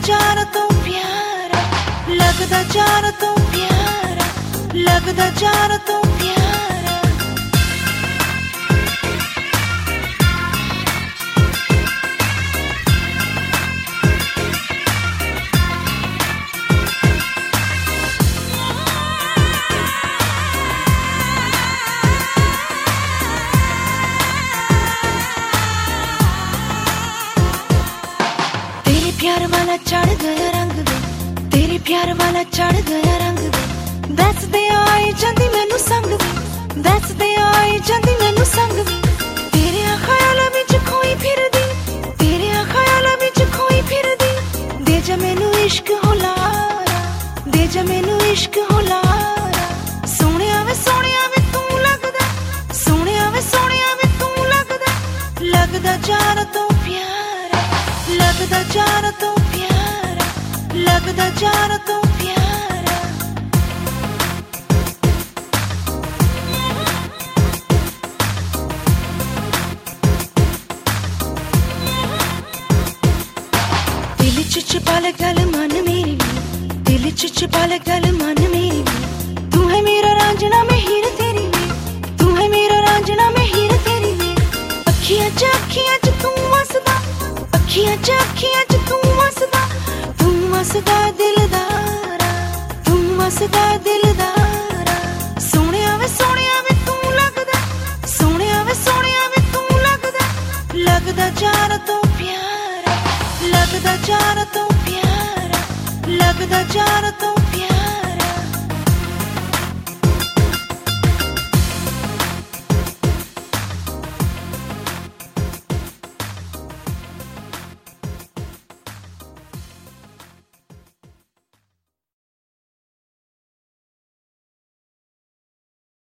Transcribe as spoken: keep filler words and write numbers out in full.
जान तू प्यारा, लगदा जान तू प्यारा, लगदा जान तू प्यारा। प्यार वाला चढ़ गया रंग वे, तेरे प्यार वाला चढ़ गया रंग वे। दस दे आई जांदी मैनू संग वे, दस दे आई जांदी मैनू संग वे। तेरे ख्याल विच खोई फिरदी, तेरे ख्याल विच खोई फिरदी। दे जा मैनू इश्क हुलारा, दे जा मैनू इश्क हुलारा। सोहणिया वे सोहणिया वे तू लगदा, सोहणिया वे सोहणिया वे तू लगदा, लगदा जान तू प्यारा, लगदा जान तू प्यारा, लगदा जान तू प्यारा। दिल च छुपा ले गल मन मेरी, दिल च छुपा ले गल मन मेरी। तू है मेरा रांझना मैं हीर तेरी में, तू है मेरा रांझना मैं हीर तेरी में। अखियां च अखियां च तू हसदा, अखियां च अखियां च तू हसदा, तू हसदा दिलदारा, तू हसदा दिलदारा। सोहणिया वे सोहणिया वे तू लगदा, सोहणिया वे सोहणिया वे तू लगदा, लगदा जान तू प्यारा, लगदा जान तू प्यारा, लगदा जान तू प्यारा।